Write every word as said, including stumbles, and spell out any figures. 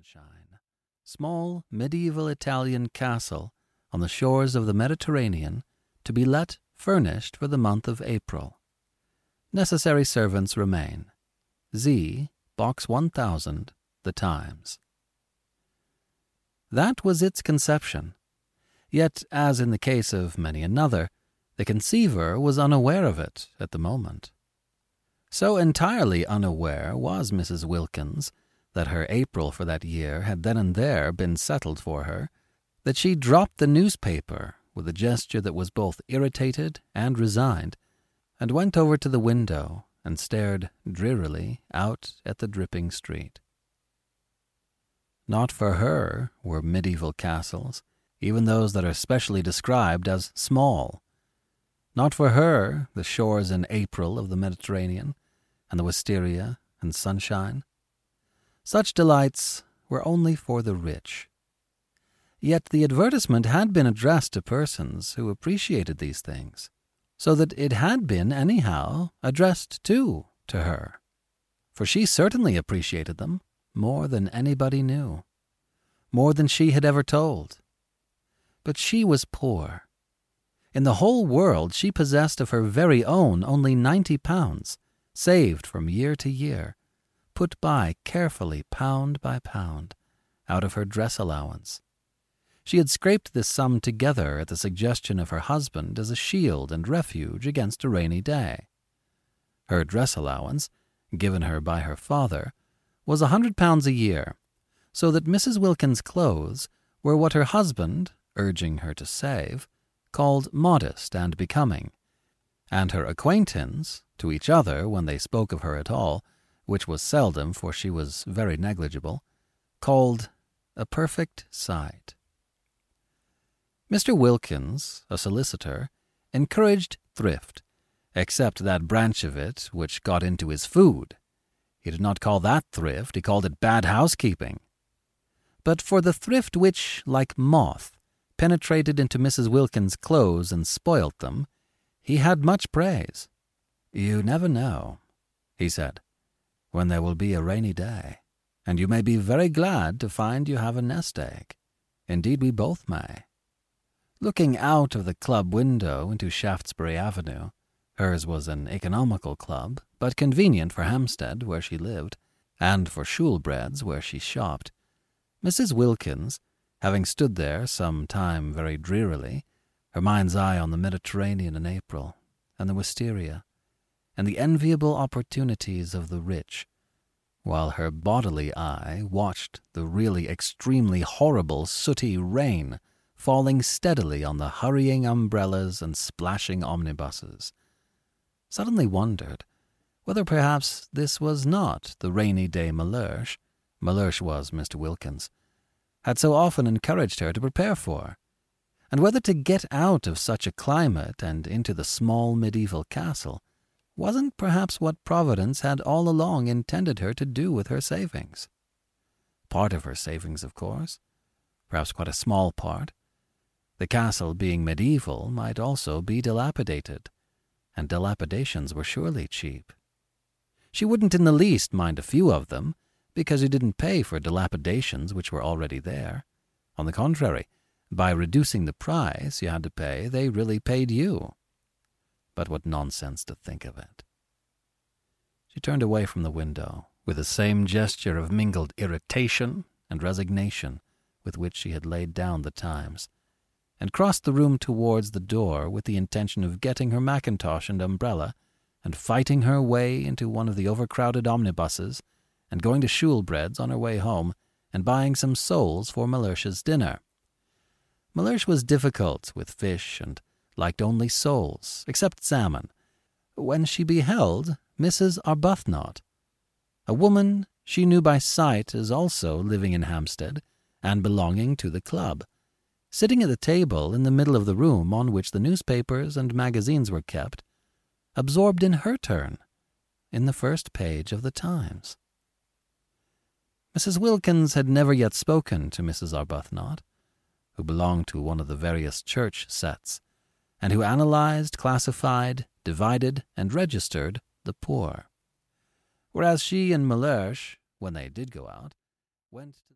Sunshine, small medieval Italian castle on the shores of the Mediterranean, to be let furnished for the month of April. Necessary servants remain. Z, Box one thousand, The Times. That was its conception. Yet, as in the case of many another, the conceiver was unaware of it at the moment. So entirely unaware was Missus Wilkins that her April for that year had then and there been settled for her, that she dropped the newspaper with a gesture that was both irritated and resigned, and went over to the window and stared drearily out at the dripping street. Not for her were medieval castles, even those that are specially described as small. Not for her the shores in April of the Mediterranean, and the wisteria and sunshine. Such delights were only for the rich. Yet the advertisement had been addressed to persons who appreciated these things, so that it had been, anyhow, addressed, too, to her. For she certainly appreciated them more than anybody knew, more than she had ever told. But she was poor. In the whole world she possessed of her very own only ninety pounds, saved from year to year, put by carefully pound by pound, out of her dress allowance. She had scraped this sum together at the suggestion of her husband as a shield and refuge against a rainy day. Her dress allowance, given her by her father, was a hundred pounds a year, so that Missus Wilkins' clothes were what her husband, urging her to save, called modest and becoming, and her acquaintance, to each other when they spoke of her at all, which was seldom, for she was very negligible, called a perfect sight. Mister Wilkins, a solicitor, encouraged thrift, except that branch of it which got into his food. He did not call that thrift, he called it bad housekeeping. But for the thrift which, like moth, penetrated into Missus Wilkins' clothes and spoilt them, he had much praise. "You never know," he said, "when there will be a rainy day, and you may be very glad to find you have a nest egg. Indeed, we both may." Looking out of the club window into Shaftesbury Avenue, hers was an economical club, but convenient for Hampstead, where she lived, and for Shoolbred's, where she shopped, Missus Wilkins, having stood there some time very drearily, her mind's eye on the Mediterranean in April, and the wisteria, and the enviable opportunities of the rich, while her bodily eye watched the really extremely horrible sooty rain falling steadily on the hurrying umbrellas and splashing omnibuses, suddenly wondered whether perhaps this was not the rainy day Mellersh, Mellersh was Mister Wilkins, had so often encouraged her to prepare for, and whether to get out of such a climate and into the small medieval castle wasn't perhaps what Providence had all along intended her to do with her savings. Part of her savings, of course, perhaps quite a small part. The castle, being medieval, might also be dilapidated, and dilapidations were surely cheap. She wouldn't in the least mind a few of them, because you didn't pay for dilapidations which were already there. On the contrary, by reducing the price you had to pay, they really paid you. But what nonsense to think of it. She turned away from the window, with the same gesture of mingled irritation and resignation with which she had laid down the Times, and crossed the room towards the door with the intention of getting her mackintosh and umbrella, and fighting her way into one of the overcrowded omnibuses, and going to Shoolbred's on her way home, and buying some soles for Mellersh's dinner. Mellersh was difficult with fish, and liked only soles, except salmon, when she beheld Missus Arbuthnot, a woman she knew by sight as also living in Hampstead, and belonging to the club, sitting at the table in the middle of the room on which the newspapers and magazines were kept, absorbed in her turn in the first page of the Times. Missus Wilkins had never yet spoken to Missus Arbuthnot, who belonged to one of the various church sets, and who analyzed, classified, divided, and registered the poor, whereas she and Mellersh, when they did go out, went to